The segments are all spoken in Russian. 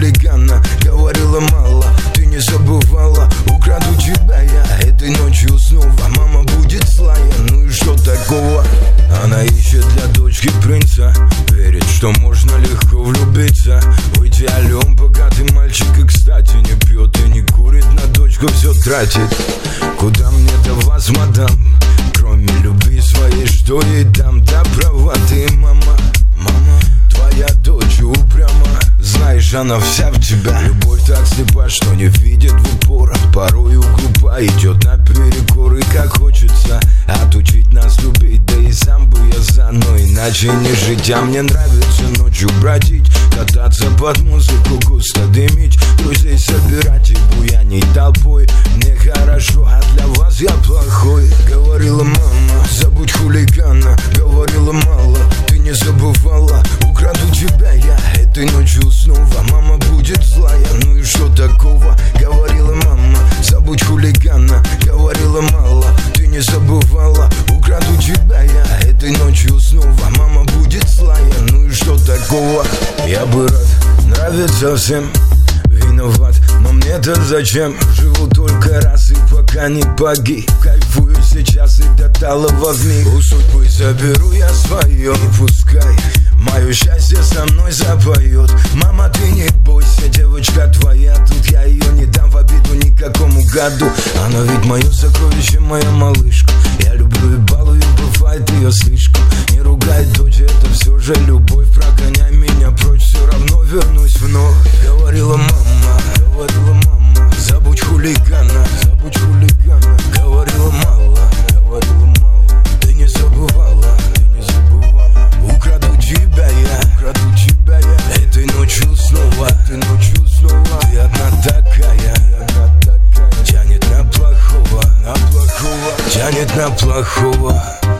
хулигана. Говорила мало, ты не забывала. Украду тебя я этой ночью снова. Мама будет злая, ну и что такого? Она ищет для дочки принца, верит, что можно легко влюбиться. В идеале он богатый мальчик и, кстати, не пьет и не курит, на дочку все тратит. Куда мне до вас, мадам, кроме любви своей, что ей дам? Да права ты, мама. Мама, твоя дочь упряма, знаешь, она вся в тебя. Любовь так слепа, что не видит в упор. Порою глупа, идет наперекор. И как хочется отучить нас любить, да и сам бы я за, но иначе не жить. А мне нравится ночью бродить, кататься под музыку, густо дымить, друзей собирать и буянить толпой. Мне хорошо, а для вас я плохой. Говорила мама, забудь хулигана. Говорила мало, ты не забывала. Украду тебя я этой ночью снова. Мама будет злая, ну и что такого? Говорила мама, забудь хулигана. Говорила мало, ты не забывала. Украду тебя я этой ночью снова. Мама будет злая, ну и что такого? Я бы рад нравиться всем, виноват, но мне-то зачем? Живу только раз и пока не погиб. Кайфую сейчас и до талого вмиг. У судьбы заберу я свое, и пускай мое счастье со мной запоет. Мама, ты не бойся, девочка твоя, тут я ее не дам в обиду никакому гаду. Она ведь мое сокровище, моя малышка. Я люблю и балую, бывает ее слишком. Не ругай, дочь, это все же любовь. Прогоняй меня прочь, все равно вернусь вновь. Говорила мама, забудь хулигана. Забудь хулигана. Говорила мало, ты не забывала, Украду тебя я этой ночью снова. Ты одна такая, тянет на плохого, тянет на плохого.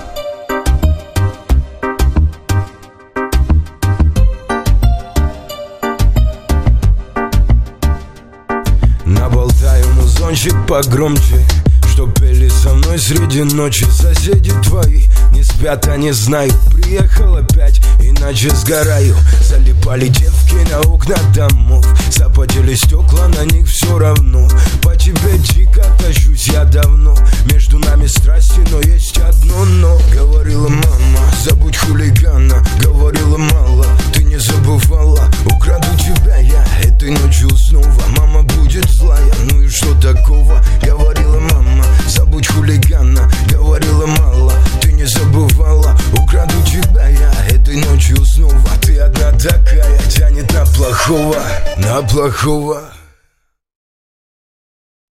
Наболтаю музончик погромче, что пели со мной среди ночи. Соседи твои не спят, они знают. Приехал опять, иначе сгораю. Залипали девки на окна домов, запотели стекла, на них все равно. По тебе дико тащусь я давно. Между нами страсти, но есть одно но. Говорила мама, забудь хулигана. Говорила мало, ты не забывала. Украду тебя я этой ночью снова. Мама будет злая, ну и что такого? Говорила мама, забудь хулигана. Говорила мало, ты не забывала. Украду тебя я этой ночью снова. Ты одна такая, тянет на плохого,